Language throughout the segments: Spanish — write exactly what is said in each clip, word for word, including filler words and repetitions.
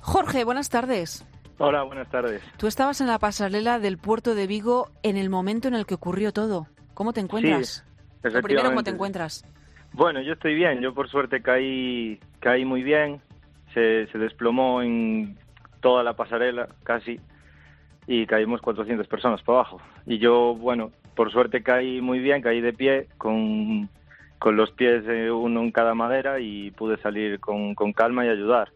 Jorge, buenas tardes. Hola, buenas tardes. Tú estabas en la pasarela del puerto de Vigo en el momento en el que ocurrió todo. ¿Cómo te encuentras? Sí, Lo primero, ¿cómo te efectivamente. encuentras? Bueno, yo estoy bien. Yo por suerte caí, caí muy bien. Se, se desplomó en toda la pasarela casi y caímos cuatrocientas personas para abajo. Y yo, bueno, por suerte caí muy bien, caí de pie con, con los pies eh, uno en cada madera y pude salir con, con calma y ayudar.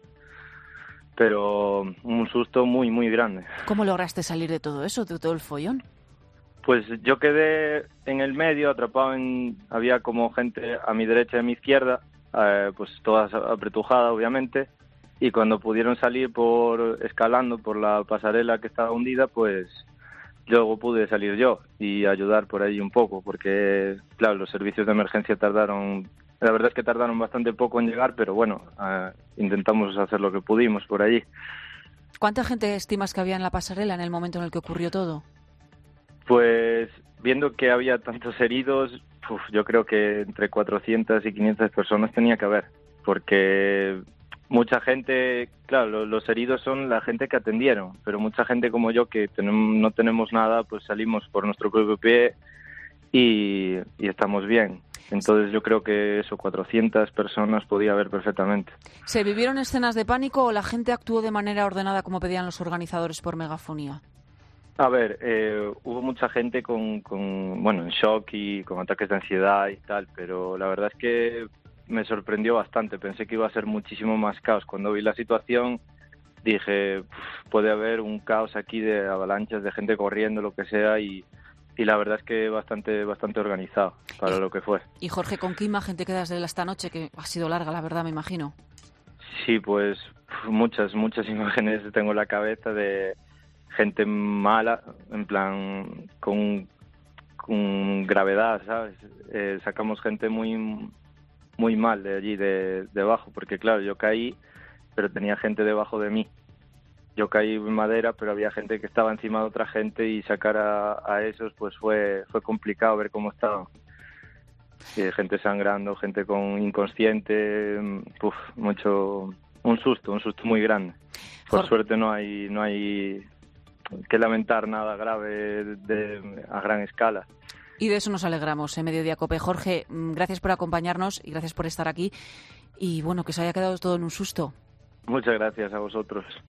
Pero un susto muy, muy grande. ¿Cómo lograste salir de todo eso, de todo el follón? Pues yo quedé en el medio, atrapado en... Había como gente a mi derecha y a mi izquierda, eh, pues todas apretujadas, obviamente, y cuando pudieron salir por escalando por la pasarela que estaba hundida, pues luego pude salir yo y ayudar por ahí un poco, porque, claro, los servicios de emergencia tardaron... La verdad es que tardaron bastante poco en llegar, pero bueno, eh, intentamos hacer lo que pudimos por allí. ¿Cuánta gente estimas que había en la pasarela en el momento en el que ocurrió todo? Pues viendo que había tantos heridos, uf, yo creo que entre cuatrocientas y quinientas personas tenía que haber, porque mucha gente, claro, lo, los heridos son la gente que atendieron, pero mucha gente como yo que tenemos, no tenemos nada, pues salimos por nuestro propio pie y, y estamos bien. Entonces yo creo que eso, cuatrocientas personas podía haber perfectamente. ¿Se vivieron escenas de pánico o la gente actuó de manera ordenada como pedían los organizadores por megafonía? A ver, eh, hubo mucha gente con, con, bueno, en shock y con ataques de ansiedad y tal, pero la verdad es que me sorprendió bastante. Pensé que iba a ser muchísimo más caos. Cuando vi la situación dije, puede haber un caos aquí de avalanchas, de gente corriendo, lo que sea, y, y la verdad es que bastante bastante organizado para y, lo que fue. Y Jorge, ¿con qué imagen te quedas de esta noche, que ha sido larga, la verdad, me imagino? Sí, pues muchas, muchas imágenes tengo en la cabeza de gente mala, en plan, con, con gravedad, ¿sabes? Eh, sacamos gente muy muy mal de allí, de, de abajo, porque claro, yo caí, pero tenía gente debajo de mí. Yo caí en madera, pero había gente que estaba encima de otra gente y sacar a, a esos, pues fue fue complicado ver cómo estaban. Eh, gente sangrando, gente con inconsciente, uf, mucho, un susto, un susto muy grande. Por Jorge. suerte no hay no hay que lamentar nada grave de, a gran escala. Y de eso nos alegramos en Mediodía Cope. Jorge, gracias por acompañarnos y gracias por estar aquí. Y bueno, que se haya quedado todo en un susto. Muchas gracias a vosotros.